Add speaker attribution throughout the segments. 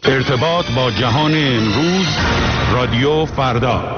Speaker 1: ارتباط با جهان امروز، رادیو فردا.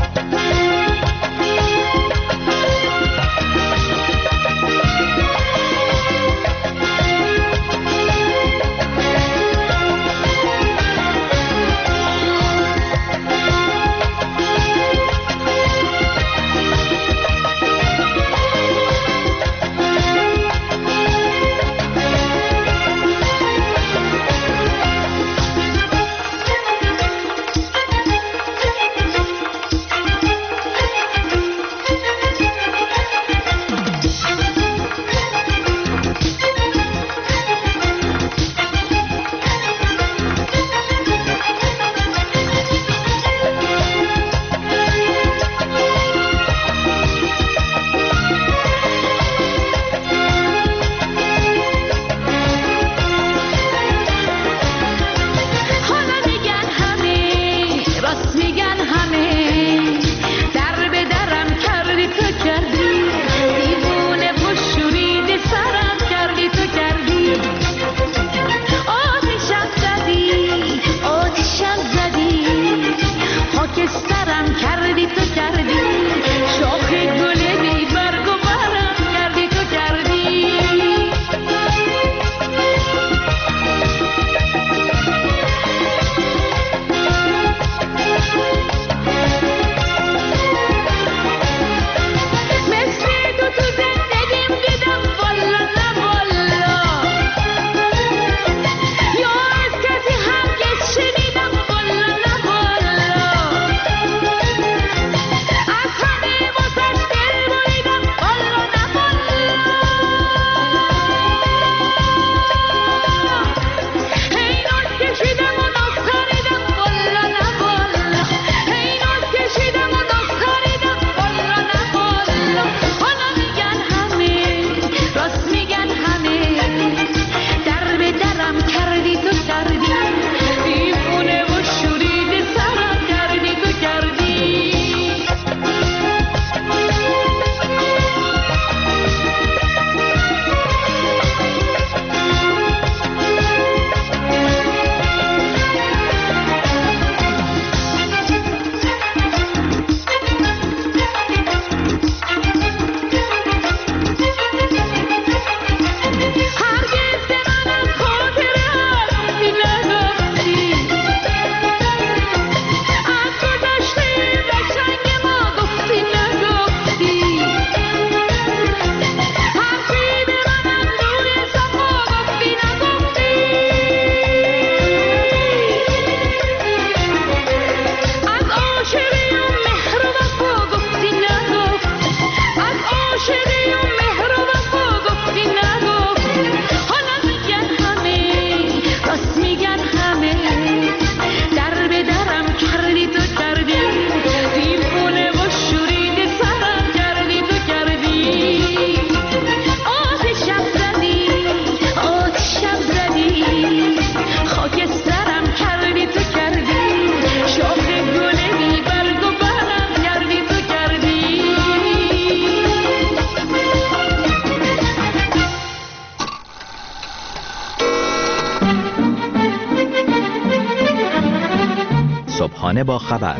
Speaker 2: صبحانه با خبر،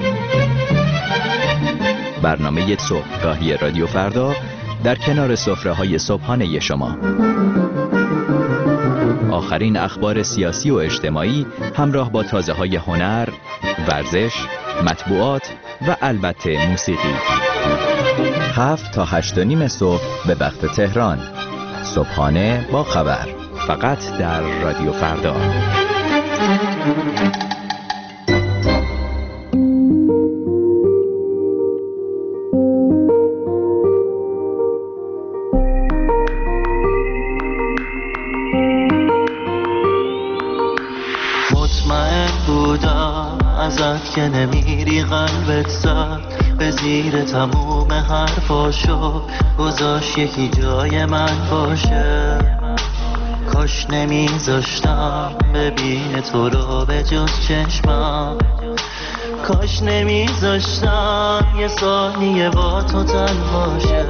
Speaker 2: برنامه صبحگاهی رادیو فردا در کنار سفره‌های صبحانه شما. آخرین اخبار سیاسی و اجتماعی همراه با تازه‌های هنر، ورزش، مطبوعات و البته موسیقی. 7 تا 8:30 صبح به وقت تهران. صبحانه با خبر، فقط در رادیو فردا.
Speaker 3: ازت که نمیری قلبت زد به زیر تموم حرفاشو گذاشت یکی جای من باشه. کاش نمیذاشتم ببینه تو رو به جز چشمم، کاش نمیذاشتم یه ثانیه با تو تنها شه.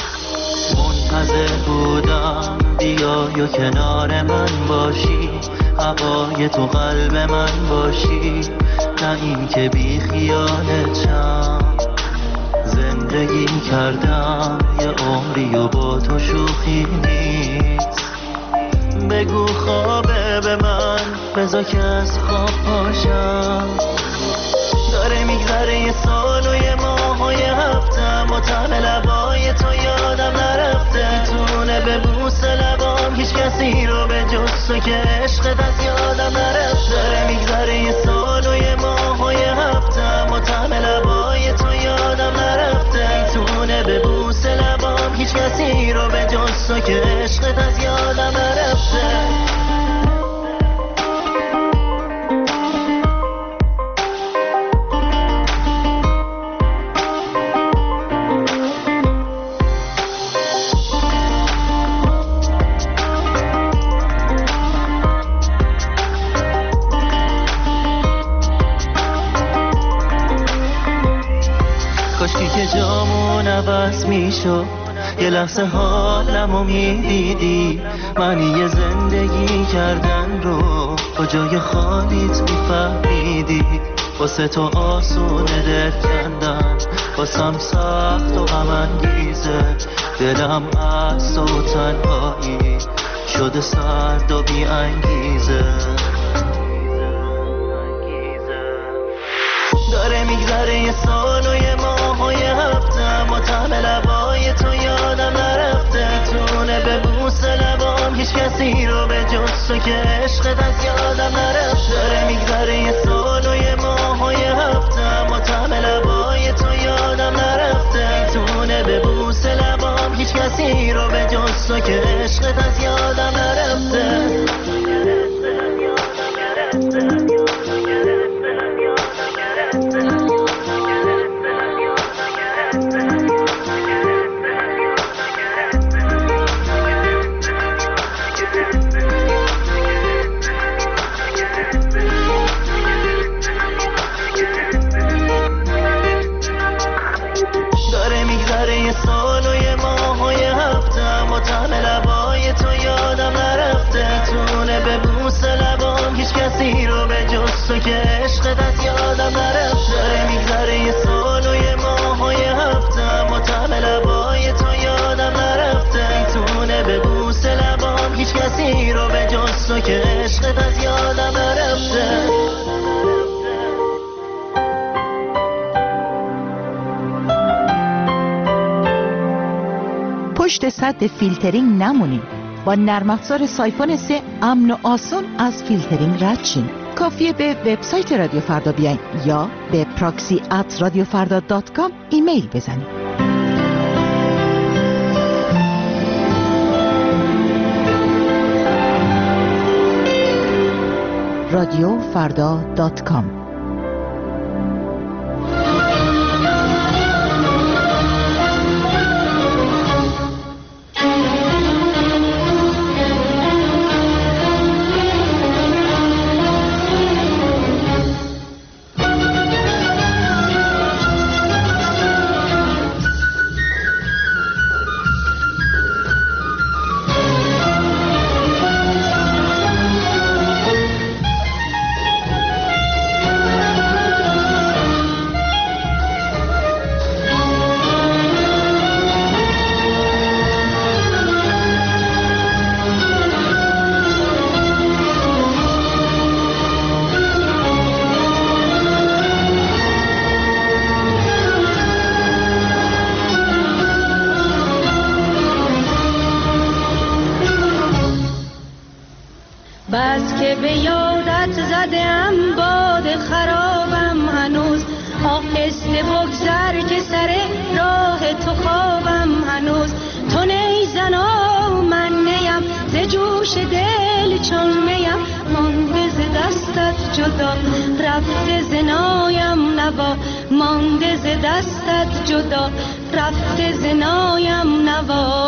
Speaker 3: منتظر بودم بیای و کنار من باشی، هوای تو قلب من باشی، نه این که بی خیالتم. زندگی کردم یه عمری و با تو شوخی نیست. بگو خوابه به من، بذار که از خواب پاشم. داره میگذره یه سال و یه ماه و یه هفتم و طعم لبای تو یادم نرفته. میتونه به بوس لبام هیچ کسی رو به جز تو که عشقت از یادم نرفته. داره میگذره یه سال و یه ماه و یه هفتم و طعم لبای تو یادم نرفته. میتونه به بوس لبام هیچ کسی رو به جز تو که عشقت از یادم نرفته. کاشکی که جامون عوض میشد، یه لحظه حالمو میدیدی. معنی یه زندگی کردن رو کجای خالیت میفهمیدی. واسه تو آسونه دل کندن، واسم سخت و غم انگیزه. دلم از تو تنهایی شده سرد و بی انگیزه. داره میگذره یه سال و یه ماه و یه هفتم و طعم لبای تو یادم نرفته. میتونه به بوس لبام هیچ کسی رو به جز تو که عشقت از یادم نرفته. داره میگذره یه سال و یه ماه و یه هفتم و طعم لبای تو یادم نرفته. میتونه به بوس لبام هیچ کسی رو به جز تو که عشقت از یادم نرفته. طعم لبای تو یادم نرفته. میتونه به بوس لبام هیچ کسی رو به جز تو که عشقت از یادم نرفته. داره میگذره یه سال و یه ماه و یه هفتم و طعم لبای تو یادم نرفته. میتونه به بوس لبام هیچ کسی رو به جز تو که عشقت از یادم نرفته.
Speaker 4: پشت سد فیلترینگ نمونید. با نرم افزار سایفون 3 امن و آسون از فیلترینگ رد شین. کافیه به وبسایت رادیو فردا بیاین یا به proxy@radiofarda.com ایمیل بزنید. radiofarda.com
Speaker 5: بس که به یادت زدم باد خرابم هنوز. آهسته بگذر که سر راه تو خوابم هنوز. تو نی زنا من نیم ز جوش دل چون میم. مانده ز دستت جدا رفته ز نایم نوا. مانده ز دستت جدا رفته ز نایم نوا.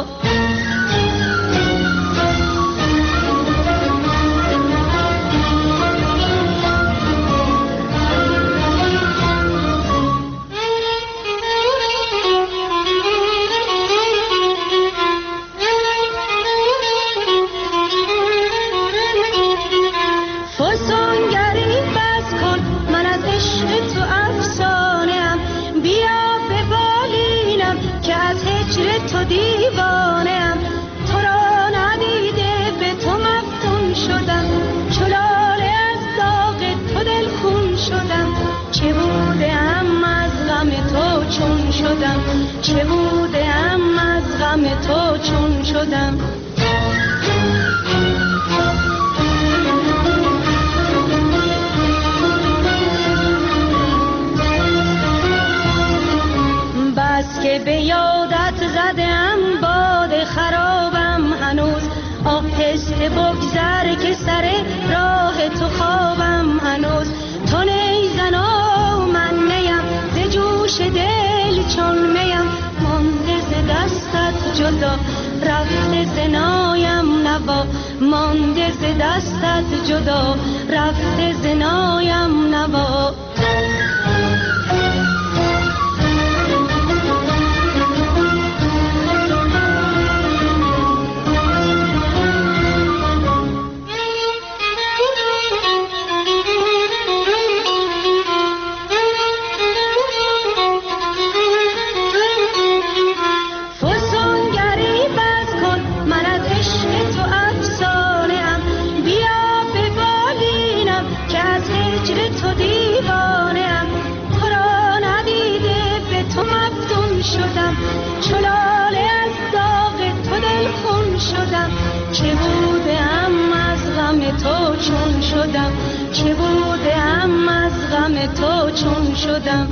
Speaker 5: شدم، چه بودم از غم تو چون شدم. بس که به یادت زدم باد خرابم هنوز، آهسته بگذر که سر راه تو خوابم هنوز. تو نیزن و من نیم، ز جوش دل چون میم، مانده ز دستت جدا رفته ز نایم نوا، مانده ز دستت جدا رفته ز نایم نوا. چه بودم از غم تو چون شدم، چه بودم از غم تو چون شدم.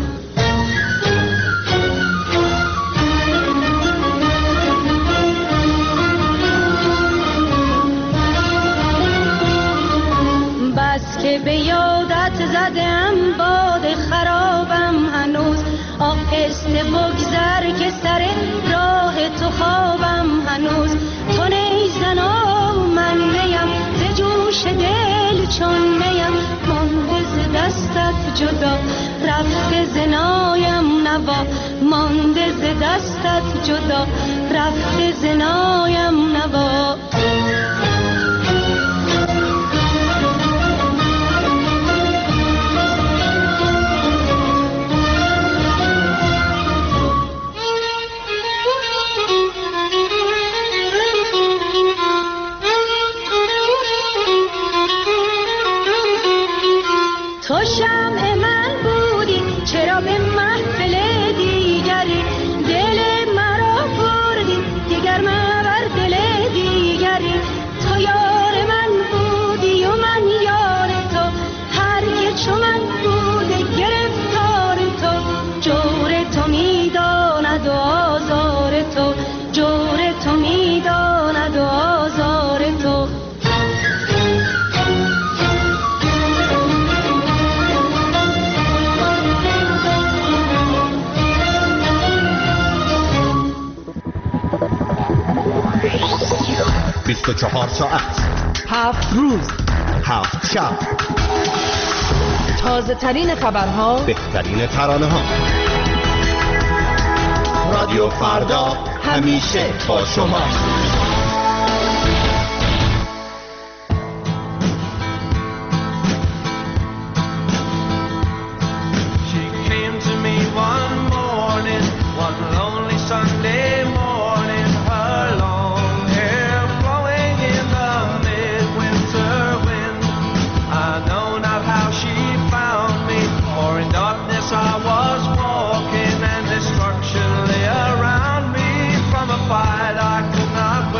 Speaker 5: بس که به یادت زدم باد خرابم هنوز، آهسته بگذر که سر راه تو خوابم هنوز. تو نیزن و من نیم، ز جوش دل چون میم، مانده ز دستت جدا رفته ز نایم نوا، مانده ز دستت جدا رفته ز نایم نوا. تو شمع من بودی چرا به محفل دیگری، دل مرا بردی دیگر مبر دل دیگری. تو یار من بودی و من یار تو، هر که چو من بوده گرفتار تو. جور تو میداند و آزار تو، جور تو میداند و آزار تو.
Speaker 6: بیست و 24 ساعت،
Speaker 7: 7 روز،
Speaker 6: 7 شب،
Speaker 7: تازه ترین خبرها،
Speaker 6: بهترین ترانه ها. رادیو فردا همیشه با شما.
Speaker 8: I was walking and destruction lay around me. From a fight I could not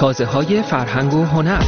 Speaker 7: تازه‌های فرهنگ و هنر.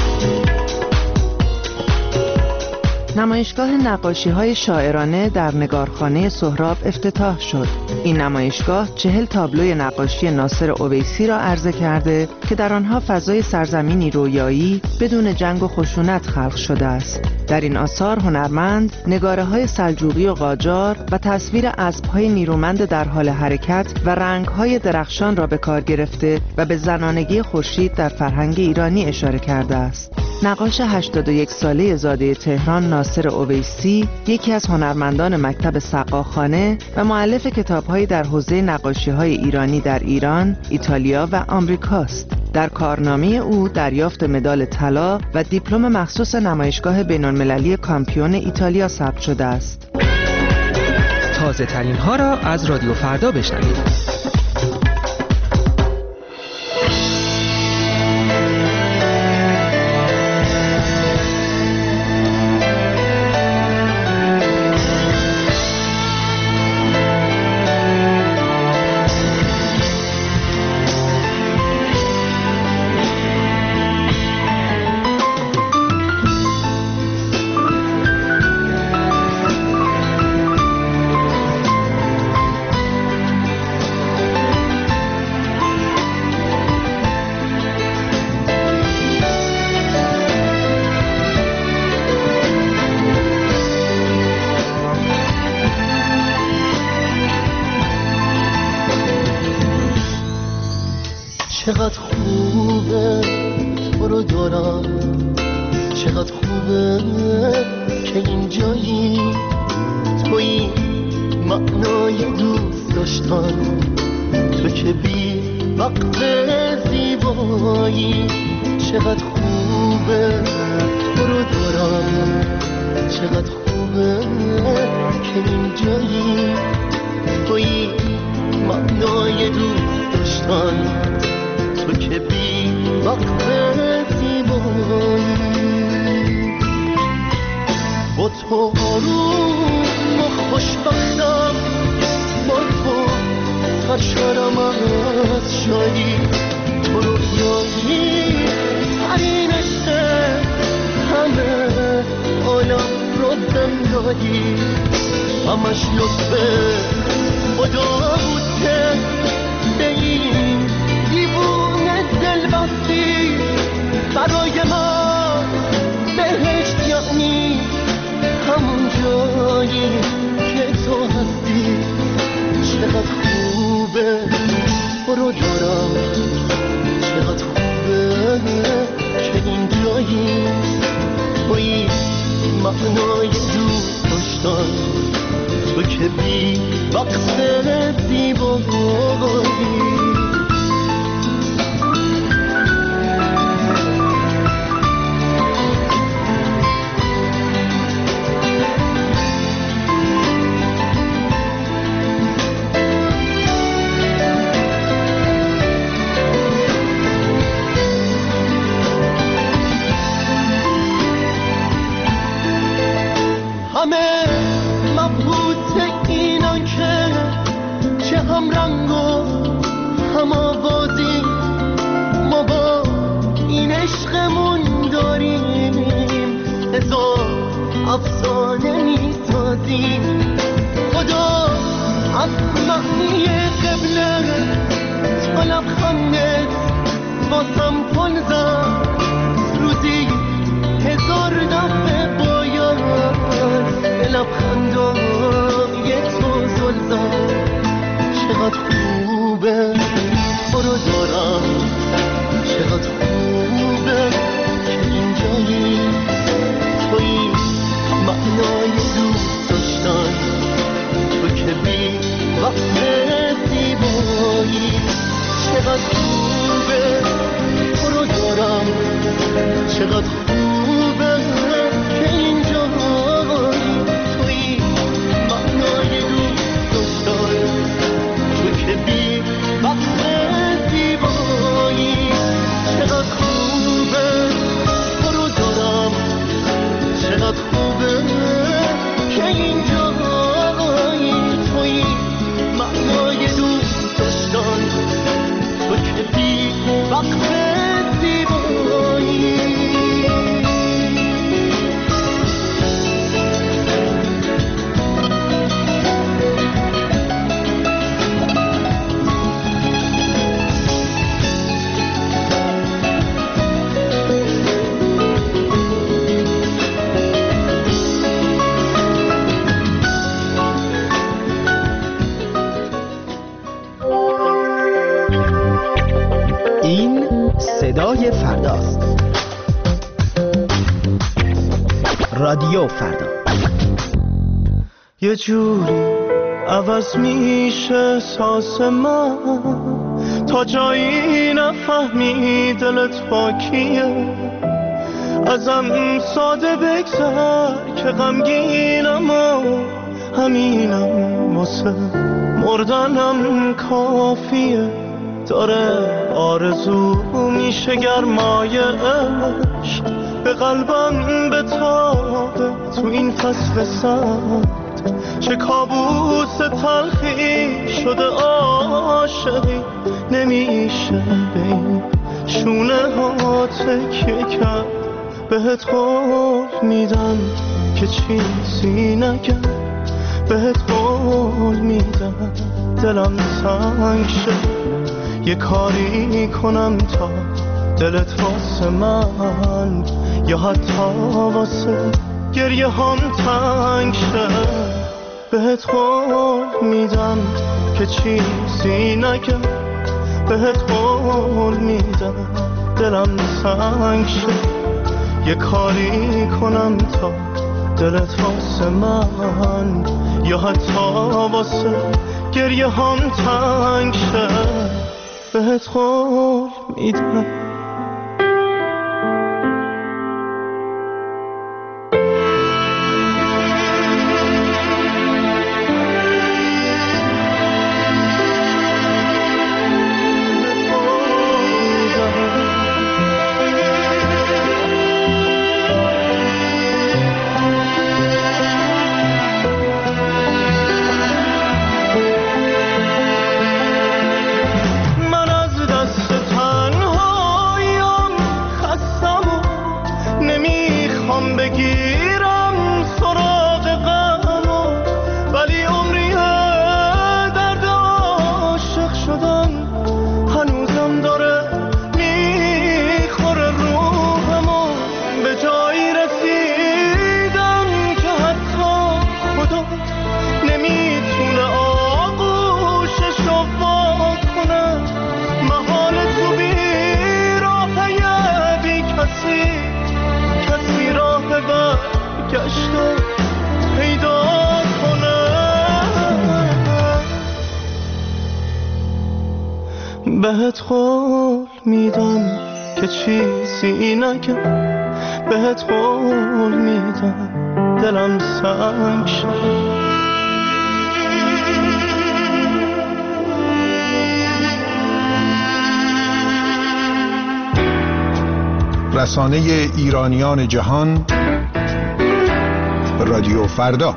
Speaker 8: نمایشگاه نقاشی‌های شاعرانه در نگارخانه سهراب افتتاح شد. این نمایشگاه 40 تابلوی نقاشی ناصر اویسی را عرضه کرده که در آنها فضای سرزمینی رویایی بدون جنگ و خشونت خلق شده است. در این آثار هنرمند نگاره‌های سلجوقی و قاجار و تصویر اسب‌های نیرومند در حال حرکت و رنگ‌های درخشان را به کار گرفته و به زنانگی خورشید در فرهنگ ایرانی اشاره کرده است. نقاش 81 ساله زاده تهران ناصر اویسی یکی از هنرمندان مکتب سقاخانه و مؤلف کتاب‌هایی در حوزه نقاشی‌های ایرانی در ایران، ایتالیا و آمریکاست. در کارنامه او دریافت مدال طلا و دیپلم مخصوص نمایشگاه بین‌المللی کامپیون ایتالیا ثبت شده است.
Speaker 7: تازه ترین ها را از رادیو فردا بشنوید.
Speaker 3: چقدر خوبه تو رو دارم، چقدر خوبه که اینجایی، توی معنای دوست داشتن، تو که بی وقت زیبایی. چقدر خوبه تو رو دارم، چقدر خوبه که اینجایی، توی معنای دوست داشتن، تو که بی وقت زیبایی. با تو آروم و خوشبختم، با تو سرشارم از شادی، تو رویایی ترین عشق همه عالم رو زندگی. همش لطف خدا بود که به این دیوونه دل بستی، برای من بهشت یعنی همون جایی که تو هستی. چقدر خوبه تو رو دارم، چقدر خوبه که این جایی، توی معنای دوست داشتن، تو که بی وقت زیبایی. همه مبهوت اینان که چه هم رنگ و هم آوازی، ما با این عشقمون داریم هزار افسانه میسازیم. خدا از معنی قبله تا لبخندت واسم پل زد، روزی هزار دفعه باید لبخندای تو زل زد. چقدر خوبه تو رو دارم، چقدر خوبه که اینجایی، توی معنای دوست داشتن، تو که بی وقت زیبایی. چقدر خوبه تو رو دارم، چقدر خوبه که اینجایی، توی معنای دوست داشتن، تو که بی وقت زیبایی. چقدر خوبه تو رو دارم، چقدر خوبه که اینجایی، توی معنای دوست داشتن، تو که بی وقت
Speaker 6: رادیو فردا.
Speaker 3: یه جوری عوض میشه احساس من تا جایی نفهمی دلت با کیه. ازم ساده بگذر که غمگینم و همینم واسه مردنم کافیه. داره آرزو میشه گرمای عشق به قلبم بتابه تو این فصل سرد. چه کابوس تلخی شده عاشقی نمیشه به این شونه ها تکیه کرد. بهت قول میدم که چیزی نگم، بهت قول میدم دلم تنگ شه. یه کاری کنم تا دلت واسه من یا حتی واسه گریه هم تنگ شه. بهت قول میدم که چیزی نگم، بهت قول میدم دلم تنگ شه. یه کاری کنم تا دلت واسه من یا حتی واسه گریه هم تنگ شه. بهت قول میدم. بهت قول میدم که چیزی نگم، بهت قول میدم دلم سنگ شه.
Speaker 1: رسانه ایرانیان جهان، رادیو فردا.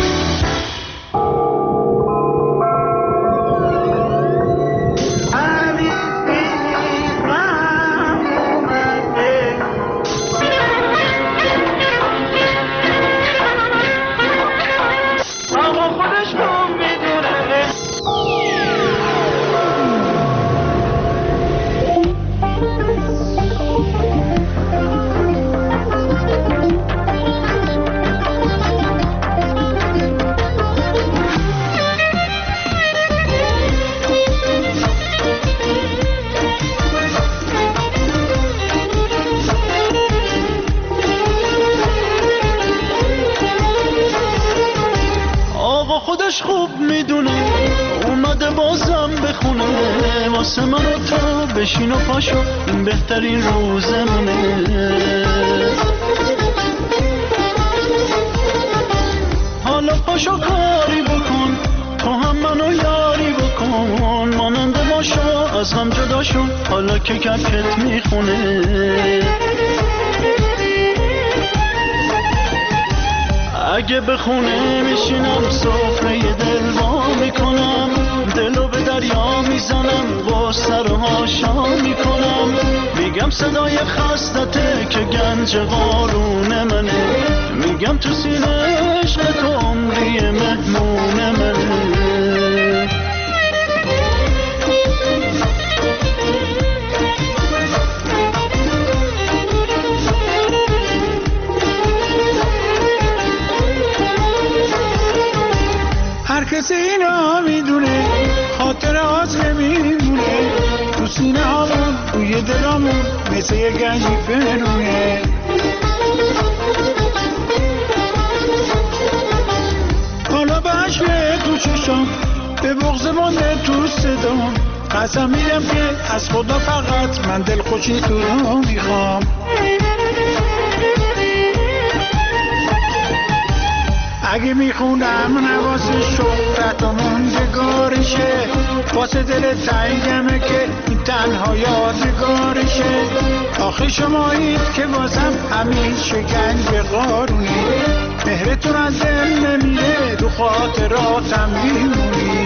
Speaker 3: خودش خوب میدونه اومده بازم بخونه واسه من و تو بشین و پاشو این بهترین روزمونه. حالا پاشو کاری بکن تو هم منو یاری بکن ماننده باشو از هم جدا شو حالا که کفکت میخونه. اگه به خونه میشینم سفره دل وا میکنم دلو به دریا میزنم غصه رو هاشا میکنم میگم صدای خستته که گنج قارون منه میگم تو سینه عشق تو عمری مهمون منه.
Speaker 9: کسی اینا میدونه خاطر از نمیمونه تو سینه همون توی دلامون مثل یه گنجی فرونه. قسم میدم که از خدا فقط من دلخوشی تو رو میخوام. اگه میخونم نواز شهرت و موندگارشه، واسه دل تنگمه که این تنها یادگارشه. آخه شمایید که واسم همین شکنج قارونی، مهرتون از دل نمیره، تو خاطراتم میمونی.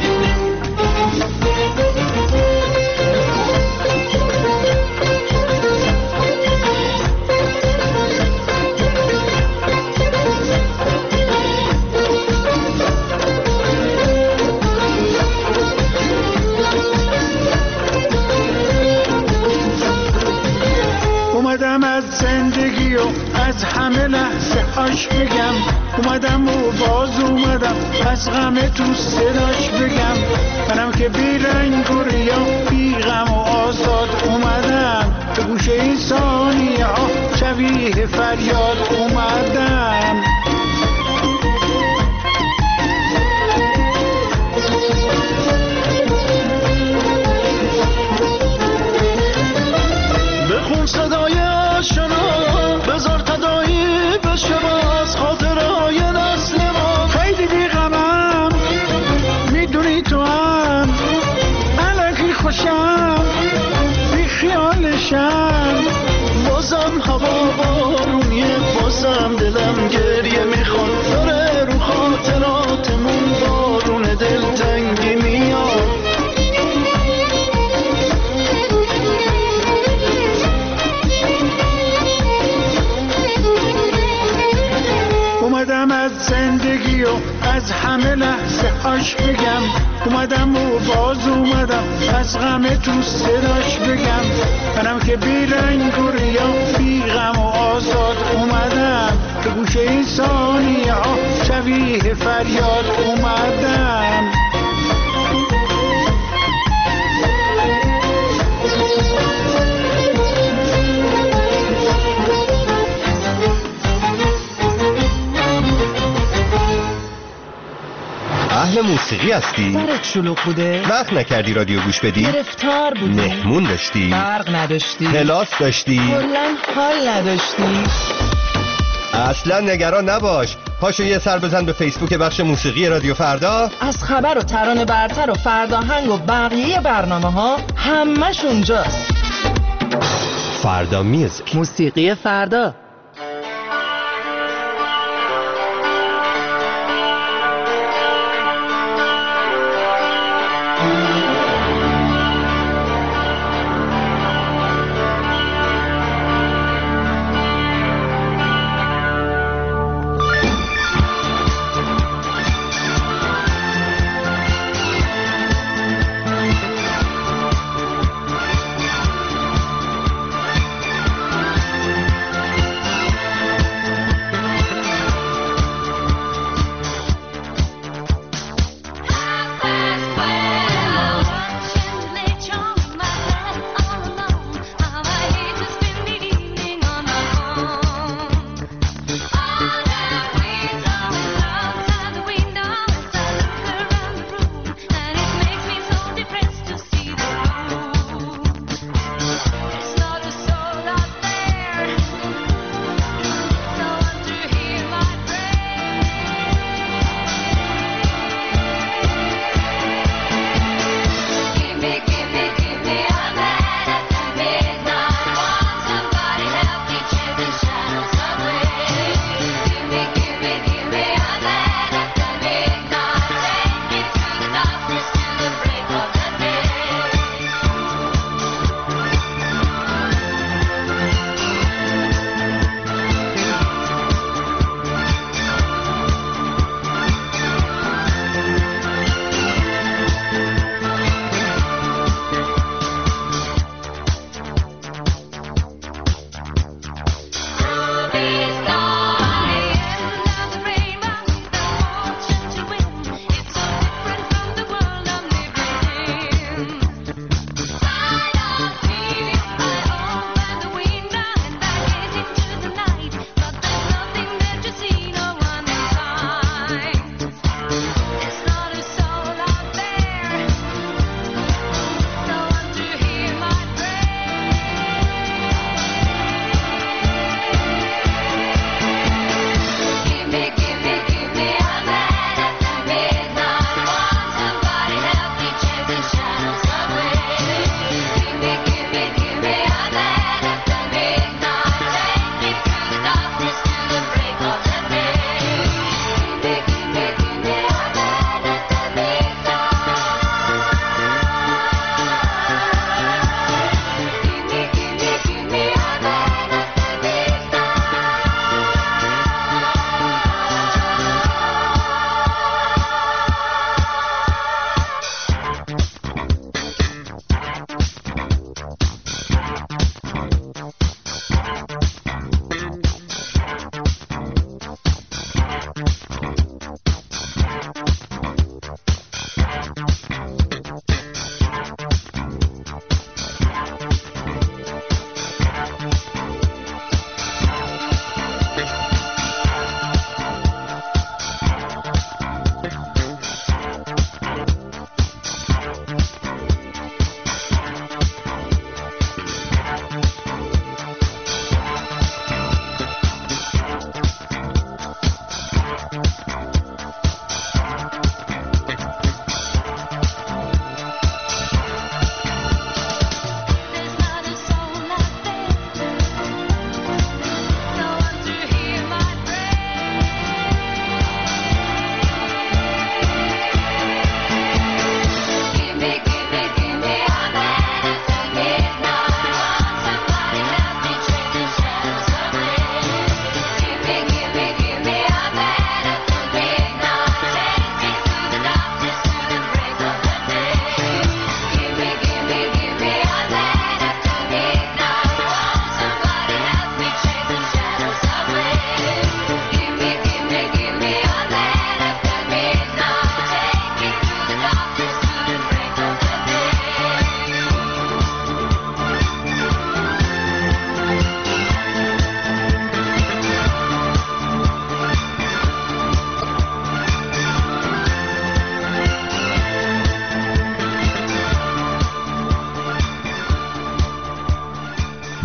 Speaker 9: اومدم از زندگی و از همه لحظه هاش بگم، اومدم و باز اومدم از غم تو صداش بگم. منم که بی رنگ و ریا، بی غم و آزاد اومدم، به گوشه این ثانیه ها شبیه فریاد اومدم. بخون صدای آشنا، بذار تدایی بشه باز خاطرهای نسل ما. خیلی بی غمم، میدونی تو هم الکی خوشم، بی خیالشم. بازم هوا بارونیه، بازم دلم گریه میخواد، داره رو خاطراتمون بارون دلتنگی میاد. اومدم از زندگی و از همه لحظه هاش بگم، اومدم و باز اومدم از غم تو صداش بگم. منم که بی رنگ و ریا، بی غم و آزاد اومدم، به گوشه این ثانیه ها شبیه فریاد اومدم.
Speaker 10: اهل موسیقی هستی؟
Speaker 7: سرت شلوغ بوده؟
Speaker 10: وقت نکردی رادیو گوش بدی؟
Speaker 7: گرفتار بودی؟
Speaker 10: مهمون داشتی؟
Speaker 7: برق نداشتی؟
Speaker 10: کلاس داشتی؟
Speaker 7: کلاً حال نداشتی؟
Speaker 10: اصلا نگران نباش، پاشو یه سر بزن به فیسبوک بخش موسیقی رادیو فردا.
Speaker 7: از خبر و ترانه برتر و فرداهنگ و بقیه برنامه ها همش اونجاست.
Speaker 10: فردا میوزیک،
Speaker 7: موسیقی فردا.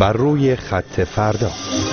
Speaker 10: بر روی خط فردا.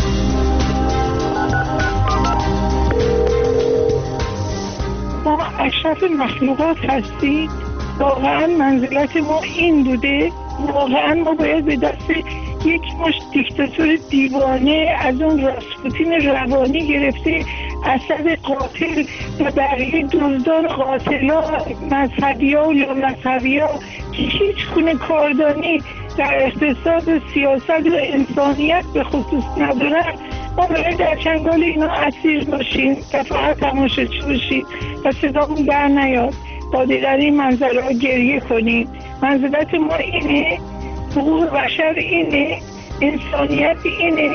Speaker 9: ما اشرف مخلوقات هستیم. واقعا منزلت ما این بوده. واقعا ما باید به دست یک مش دیکتاتور دیوانه از اون راسپوتین روانی گرفته اسد قاتل و بقیه دزدان قاتلا مذهبی ها و یا مذهبی ها که هیچ گونه کاردانی در اقتصاد و سیاست و انسانیت به خصوص ندارن، ما باید در چنگال اینا اسیر باشیم و فقط تماشاچی باشیم و صدامون در نیاد. با دیدن این منظره ها گریه کنیم. منزلت ما اینه، حقوق بشر اینه، انسانیت اینه.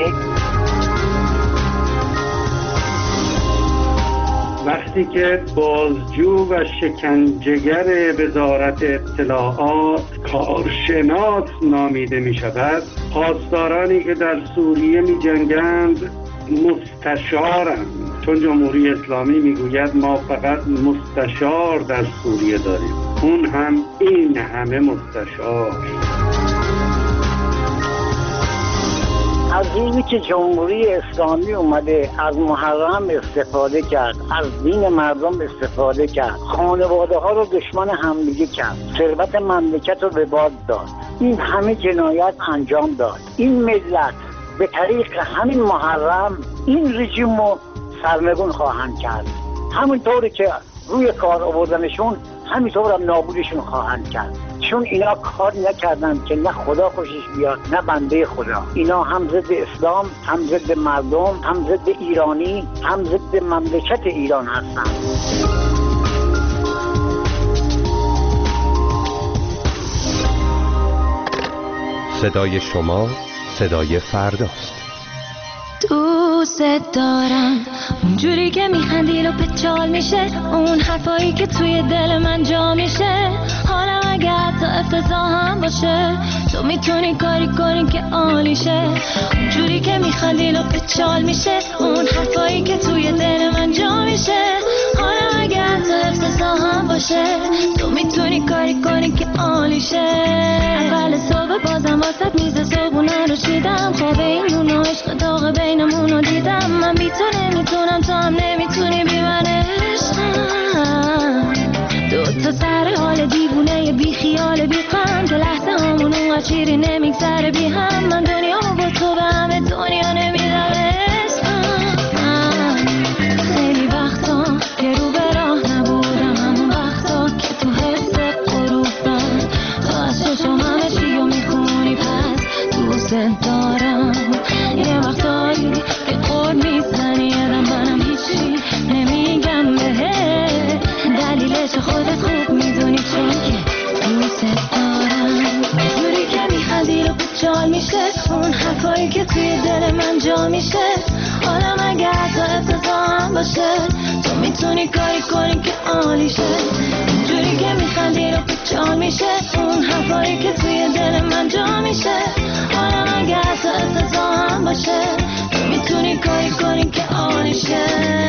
Speaker 11: وقتی که بازجو و شکنجهگر وزارت اطلاعات کارشناس نامیده می شود، پاسدارانی که در سوریه می جنگند مستشارند، چون جمهوری اسلامی می گوید ما فقط مستشار در سوریه داریم، اون هم این همه مستشار.
Speaker 12: از روزی که جمهوری اسلامی اومده از محرم استفاده کرد، از دین مردم استفاده کرد، خانواده ها رو دشمن همدیگه کرد، ثروت مملکت رو به باد داد، این همه جنایت انجام داد، این ملت به طریق همین محرم این رژیم رو سرنگون خواهند کرد. همونطوری که روی کار آوردنشون همینطور هم نابودشون خواهند کرد، چون اینا کار نکردن که نه خدا خوشش بیاد نه بنده خدا. اینا هم ضد اسلام، هم ضد مردم، هم ضد ایرانی، هم ضد مملکت ایران هستن.
Speaker 10: صدای شما صدای فرداست.
Speaker 5: دوست دارم اونجوری که میخندی رو پچال میشه، اون حرفایی که توی دل من جا میشه. حالا اگه حتی افتضاح هم باشه تو میتونی کاری کنی که عالیشه. اونجوری که میخندی رو پچال میشه، اون حرفایی که توی دل من جا میشه. حالا اگه حتی افتضاح هم باشه تو میتونی کاری کنی که عالیشه. اول صبح بازم واسط میز صبحونه رو چیدم، خواب این اون عشق داغ بینمون رو دیدم. من بی تو نمیتونم، تو هم نمیتونی بی من عشقم. دوتا سر حال دیوونه بی خیال بی غم، که لحظه همون اونقدر چیری نمیگذره بی هم. من دنیا با تو به همه دنیا نمیدم عشقم. خیلی وقتا که رو به راه نبودم، همون وقتا که تو حس غروبم تو از چشم همه چی رو میخونی، پس دوست دارم. یه وقتایی که خود میزنی یادم منم هیچی نمیگم بهت، دلیلش خودت خوب میدونی، چون که دوست دارم. جوری که میخندی رو بچال میشه، اون حرفایی که توی دل من جا میشه. حالا مگه حتی افتضاح هم باشه تو میتونی کاری کنی که عالیشه. جوری که میخندی رو بچال میشه، اون حرفایی که توی دل من جا میشه. حالا مگه حتی افتضاح هم باشه تو میتونی کاری کنی که عالیشه.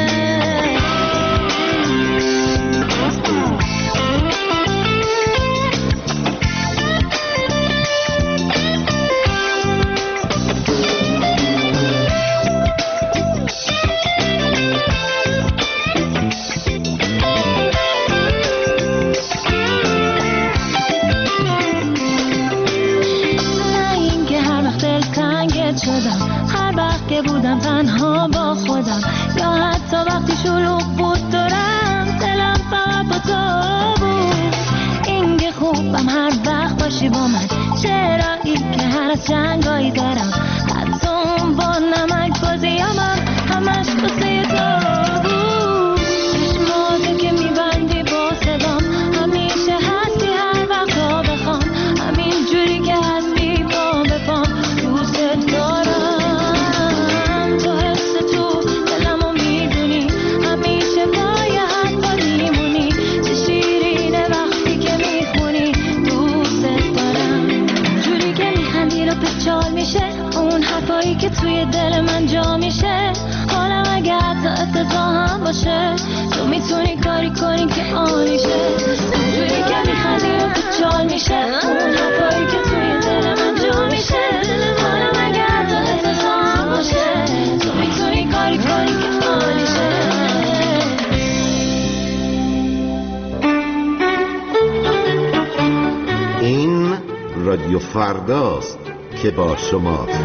Speaker 5: هر وقت که بودم تنها با خودم، یا حتی وقتی شلوغ بود دورم، دلم فقط با تو بود. این که خوبم هر وقت باشی با من، چرا این که هر از جنگایی دارم، حتی اون با نمک بازیامم همش بسه تو بود. چشماته که میبندی با صدام، همیشه هستی هر وقت ها بخوام، همین جوری که هستی با بپام. دوست دارم که توی دل من جا میشه. حالا اگه حتی افتضاح هم باشه تو میتونی کاری کنی که عالیشه. اونجوری که میخندی و بچال میشه، اون حرفایی که توی دل من جا میشه. حالا اگه
Speaker 13: رادیو فرداست که با شماست.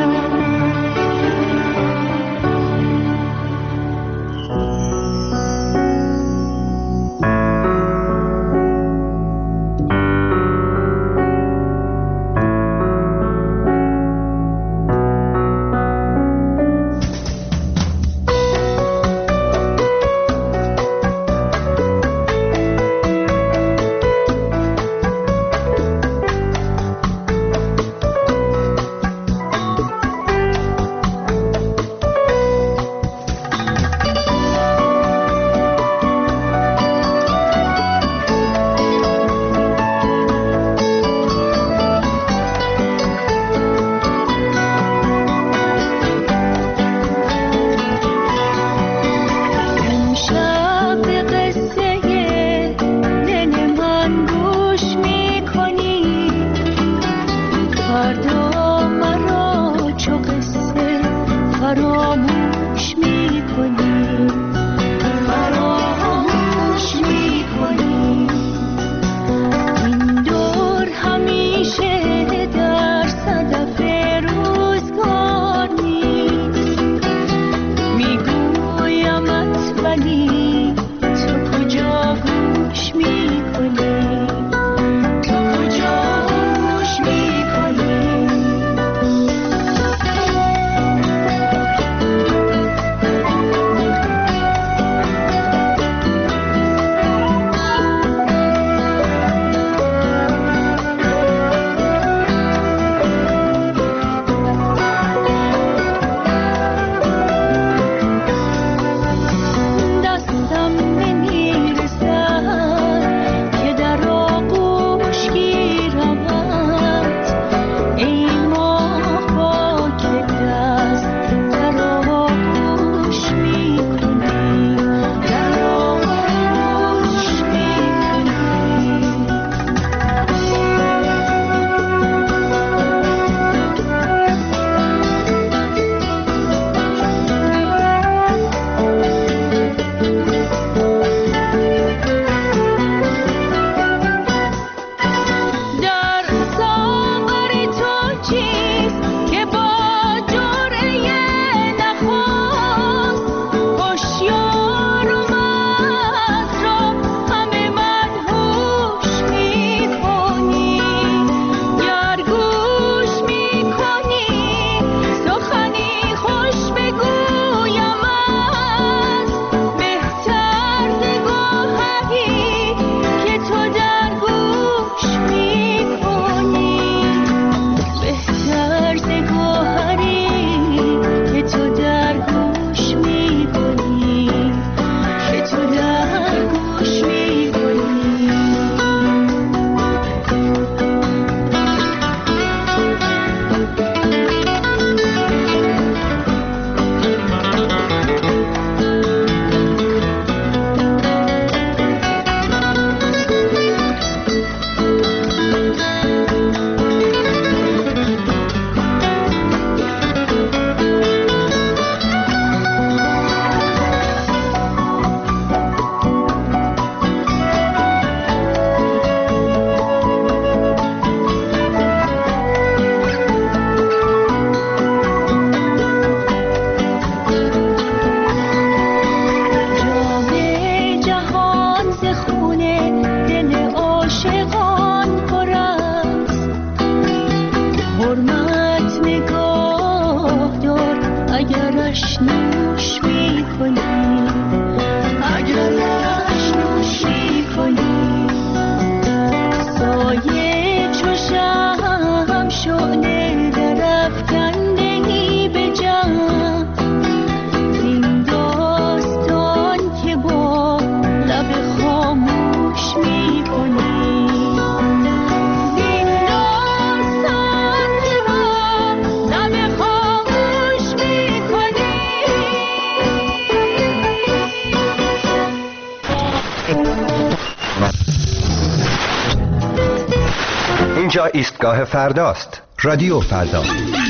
Speaker 10: اینجا ایستگاه فرداست. رادیو فردا.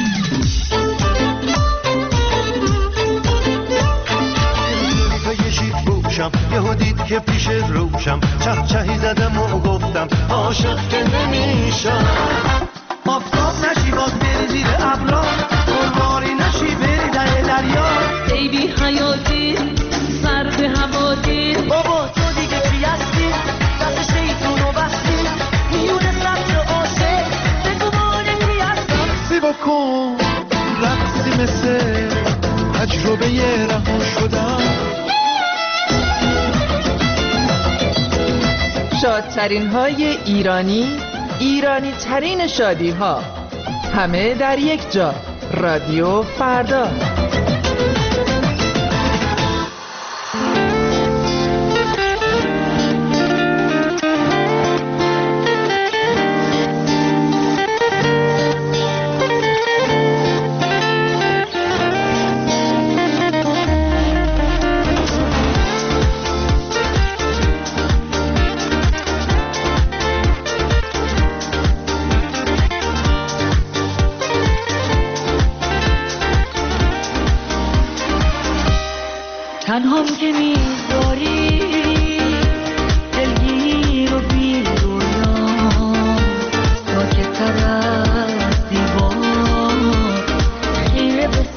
Speaker 3: یهو دید که پیش روشم چهی زدم و گفتم عاشق که نمیشم. آفتاب نشی باز بری زیر ابرا قربانی نشی بری در دریا
Speaker 5: ای بی حیاتی سر به هواتی
Speaker 3: بابا تو دیگه چی هستی دست شیطونو بستی میونه سبت آسه بگو مانه کی هستی
Speaker 14: سی بکن رقصی مثل تجربه رها شدن
Speaker 8: شادترین های ایرانی، ایرانی ترین شادی ها، همه در یک جا. رادیو فردا.
Speaker 5: تنهام که میذاری دلگیر و بی رویا ساکت تر از دیوار خیره به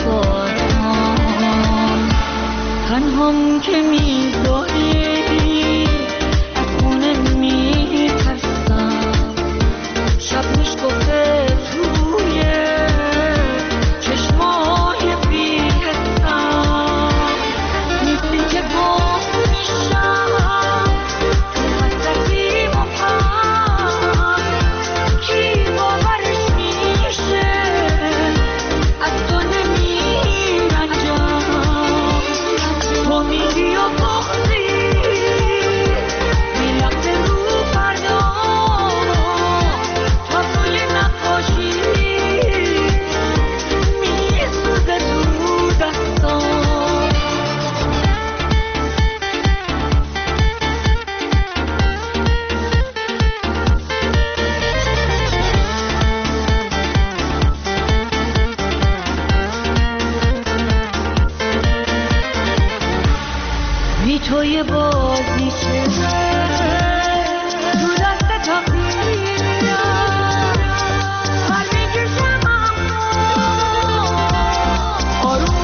Speaker 5: سازم تنهام که میذاری از خونه میترسم شب میشکفه توی چشمای بی توی بازی چه تو دست تقدیرم هر میکشم اما آروم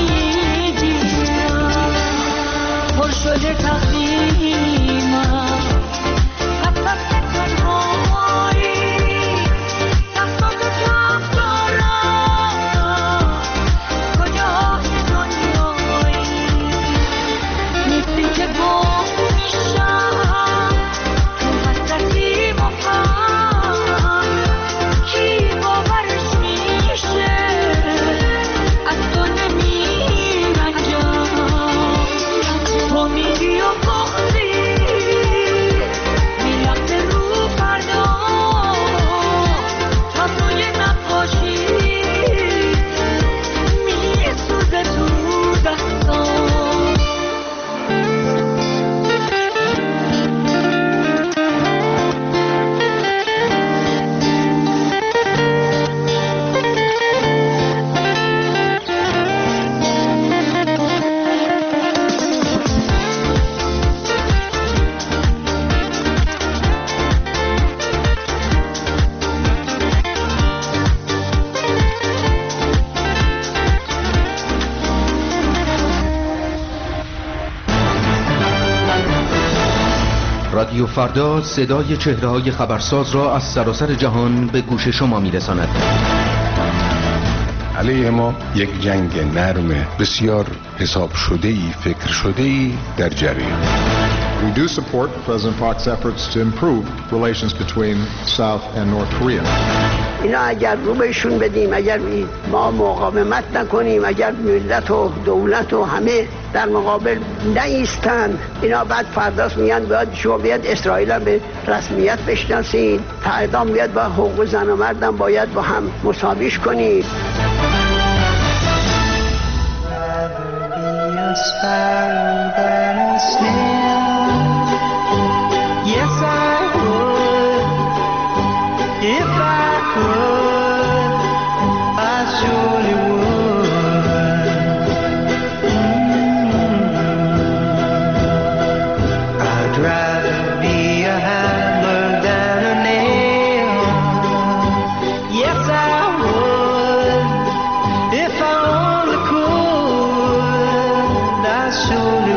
Speaker 5: نمیگیرم پر شده تقدیمم حساس تنهایی دستاتو کم دارم کجای دنیایی نیستی که گم میشم تو حسرتی مفهم کی باورش میشه از تو نمیرنجم امیدی و بغضی میلخته رو فردا تا توی نقاشی میسوزه تو دستام
Speaker 15: رادیو فردا صدای چهره‌های خبرساز را از سراسر جهان به گوش شما می‌رساند.
Speaker 16: علیه ما یک جنگ نرم بسیار حساب شده‌ای فکر شده‌ای در جریان.
Speaker 17: We do support President Park's efforts to improve relations between South and North Korea.
Speaker 18: اینا اگر رو بهشون بدیم، اگر ما مقاومت نکنیم، اگر ملت و دولت و همه در مقابل نایستن، اینا بعد فرداست میگن باید شما بیاد اسرائیل هم به رسمیت بشناسین، فردا بیاد با حقوق زن و مردم باید با هم مساویش کنید.
Speaker 3: Yes, I would. If I could, I surely would. I'd rather be a hammer than a nail. surely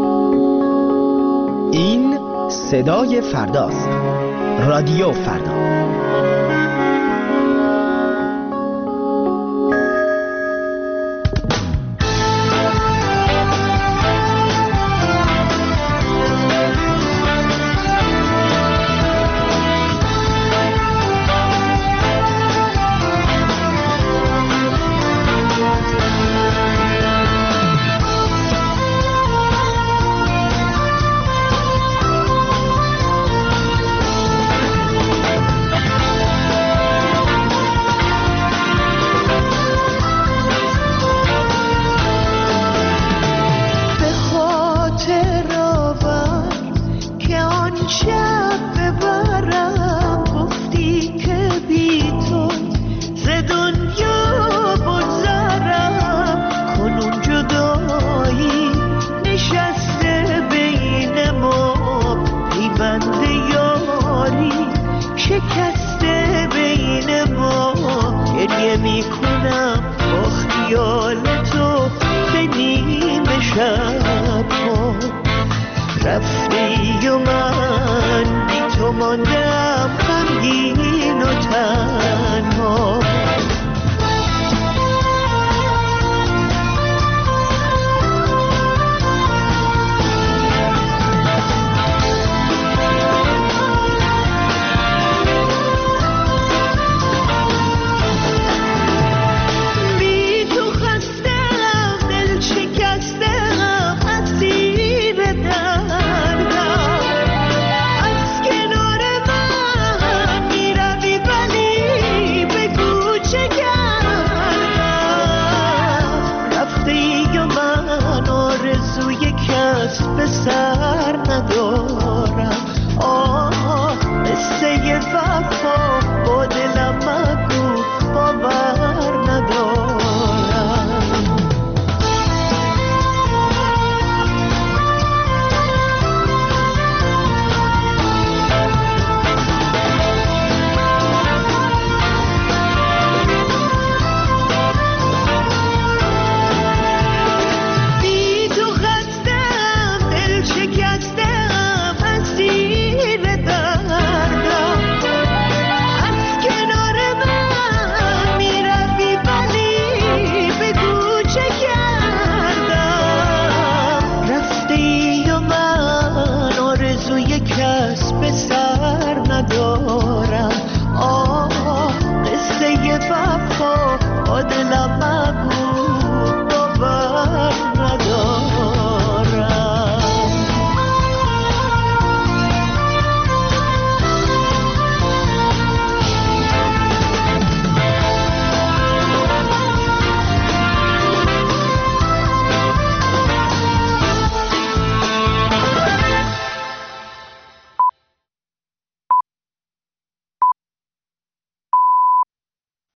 Speaker 19: صدای فرداست. رادیو فردا.